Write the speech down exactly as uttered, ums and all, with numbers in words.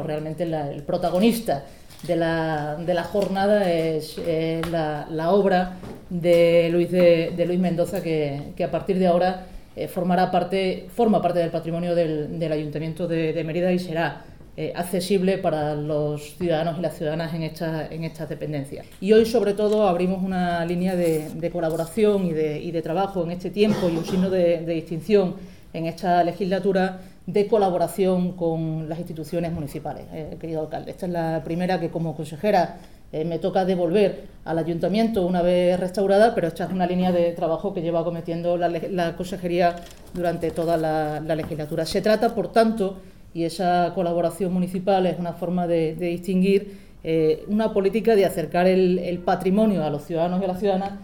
realmente la, el protagonista de la, de la jornada es, es la, la obra de Luis, de, de Luis Mendoza, que, que a partir de ahora eh, formará parte, forma parte del patrimonio del, del Ayuntamiento de, de Mérida y será eh, accesible para los ciudadanos y las ciudadanas en, esta, en estas dependencias. Y hoy, sobre todo, abrimos una línea de, de colaboración y de, y de trabajo en este tiempo y un signo de, de distinción en esta legislatura de colaboración con las instituciones municipales, eh, querido alcalde. Esta es la primera que, como consejera, eh, me toca devolver al ayuntamiento una vez restaurada, pero esta es una línea de trabajo que lleva cometiendo la, la consejería durante toda la, la legislatura. Se trata, por tanto, y esa colaboración municipal es una forma de, de distinguir eh, una política de acercar el, el patrimonio a los ciudadanos y a las ciudadanas